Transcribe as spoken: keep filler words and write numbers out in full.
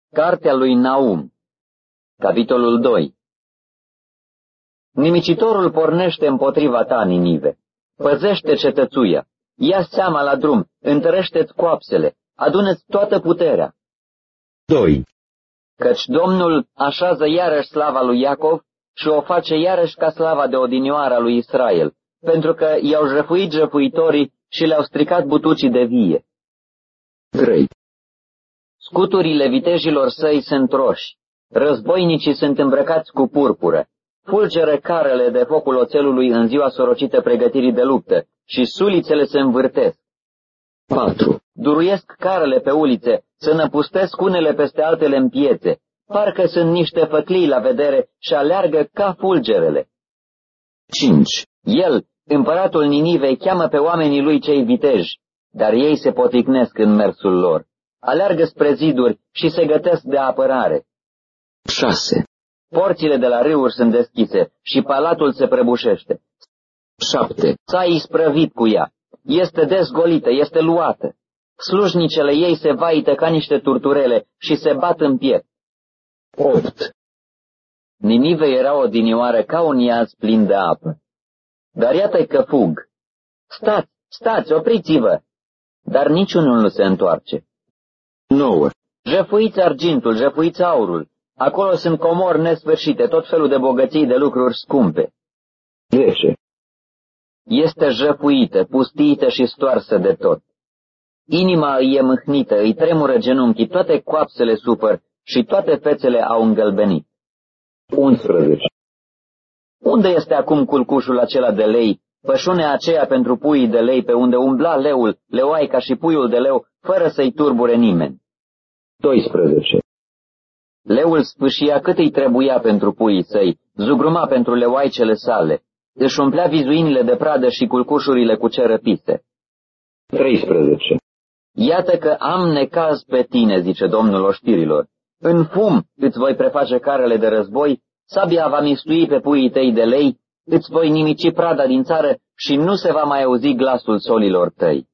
Cartea lui Naum, capitolul doi. Nimicitorul pornește împotriva ta, Ninive. Păzește cetățuia, ia seama la drum, întărește-ți coapsele, adună-ți toată puterea. doi. Căci Domnul așează iarăși slava lui Iacov și o face iarăși ca slava de odinioară a lui Israel, pentru că i-au jăfuit jăfuitorii și le-au stricat butucii de vie. trei. Scuturile vitejilor săi sunt roși, războinicii sunt îmbrăcați cu purpură, fulgeră carele de focul oțelului în ziua sorocită pregătirii de luptă și sulițele se învârtesc. patru. Duruiesc carele pe ulițe, să năpustesc unele peste altele în piețe, parcă sunt niște făclii la vedere și aleargă ca fulgerele. cinci. El, împăratul Ninivei, cheamă pe oamenii lui cei viteji, dar ei se poticnesc în mersul lor. Aleargă spre ziduri și se gătesc de apărare. șase. Porțile de la râuri sunt deschise și palatul se prăbușește. șapte. S-a isprăvit cu ea. Este dezgolită, este luată. Slujnicele ei se vaită ca niște turturele și se bat în piept. opt. Ninive era odinioară ca un iaz plin de apă. Dar iată-i că fug. Stați, stați, opriți-vă! Dar niciunul nu se întoarce. nouă. Jăfuiți argintul, jăfuiți aurul. Acolo sunt comori nesfârșite, tot felul de bogății de lucruri scumpe. zece. Este jăfuită, pustiită și stoarsă de tot. Inima îi e mâhnită, îi tremură genunchii, toate coapsele supăr și toate fețele au îngălbenit. unsprezece. Unde este acum culcușul acela de lei, pășunea aceea pentru puii de lei pe unde umbla leul, leoaica și puiul de leu, fără să-i turbure nimeni? doisprezece. Leul sfâșia cât îi trebuia pentru puii săi, zugruma pentru leoaicele sale, își umplea vizuinile de pradă și culcușurile cu ce răpise. treisprezece. Iată că am necaz pe tine, zice Domnul oștirilor. În fum îți voi preface carele de război, sabia va mistui pe puii tăi de lei, îți voi nimici prada din țară și nu se va mai auzi glasul solilor tăi.